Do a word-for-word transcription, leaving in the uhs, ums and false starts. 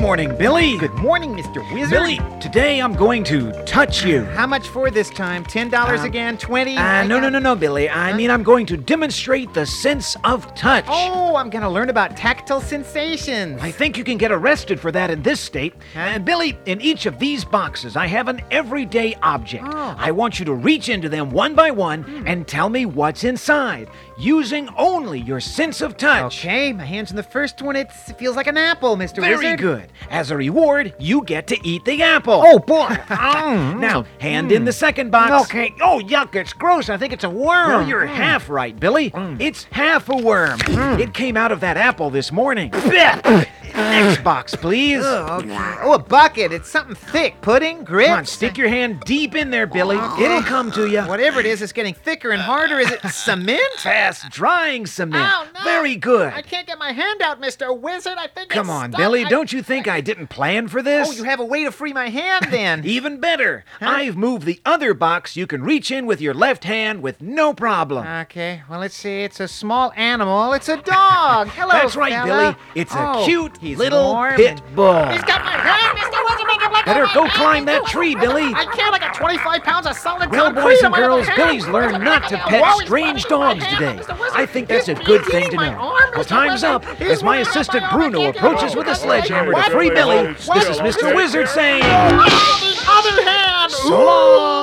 morning, Billy. Good morning, Mister Wizard. Billy, today I'm going to touch you. How much for this time? Ten dollars Um, again? Twenty? Uh, no, no, no, no, Billy. I mean, I'm going to demonstrate the sense of touch. Oh, I'm gonna learn about tactile sensations. I think you can get arrested for that in this state. And Billy, in each of these boxes, I have an everyday object. Oh. I want you to reach into them one by one Hmm. and tell me what's inside, using only your sense of touch. Okay, my hand's on the first one. It's, it feels like an apple, Mister Very Wizard. good. As a reward, you get to eat the apple. Oh, boy. Mm. Now, hand in the second box. Okay. Oh, yuck, it's gross. I think it's a worm. Well, you're half right, Billy. It's half a worm. Mm. It came out of that apple this morning. Next box, please. Ugh, okay. Oh, a bucket. It's something thick. Pudding? Grits? Come on, stick your hand deep in there, Billy. It'll come to you. Whatever it is, it's getting thicker and harder. Is it cement? Fast drying cement. Oh, no. Very good. I can't get my hand out, Mister Wizard. I think Come it's on, stuck. Billy. I- Don't you think I didn't plan for this? Oh, you have a way to free my hand then. Even better. I've moved the other box you can reach in with your left hand with no problem. Okay, well, let's see. It's a small animal. It's a dog. Hello, That's right, fella. Billy. It's a Oh, cute he's little warm pit and- bull. He's got my hand, Mister Wizard. Make him let Better my go hand. climb that tree, Billy. I can't. I got twenty-five pounds of solid Well, concrete boys on and my girls, hand. Billy's learned not to pet Whoa, he's strange grabbing my dogs hand, today. Mister Wizard. I think that's a He's- good he's thing eating to my know. arm, Well, Mister time's Wizard. up He's as my moving up assistant my arm. I Bruno can't get approaches it. with a What? sledgehammer to What? free Billy. What? This is Mister Wizard saying, Oh, the other hand. so long.